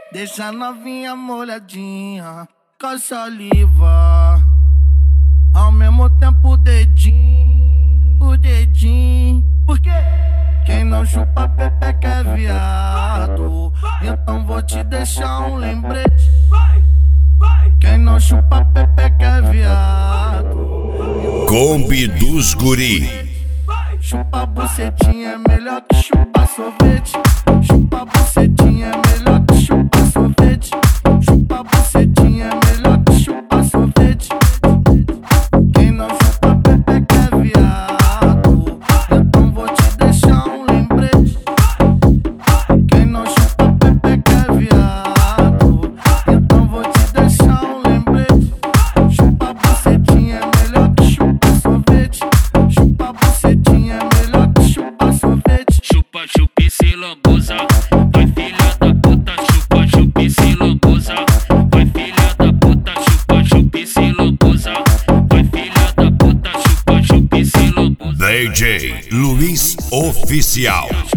Deixa a novinha molhadinha com a saliva. Ao mesmo tempo o dedinho, porque quem não chupa pepeca é viado. Então vou te deixar um lembrete. Quem não chupa pepeca é viado. Kombi dos Guri. Chupa bucetinha é melhor que chupa sorvete. Chupa bucetinha é melhor que chupa sorvete. Chupa bucetinha é melhor que chupa sorvete. Quem não chupa pepeca é viado. Então vou te deixar um lembrete. Quem não chupa pepeca é viado. Então vou te deixar um lembrete. Chupa bucetinha é melhor que chupa sorvete. Chupa bucetinha é melhor que chupa sorvete. Chupa, chupa e se lambuza. Vai filha da puta, chupa, chupa e se lambuza. Vai filha da puta, chupa, chupa e se lambuza. Vai filha da puta, chupa, chupa e se lambuza. DJ Luiz Oficial.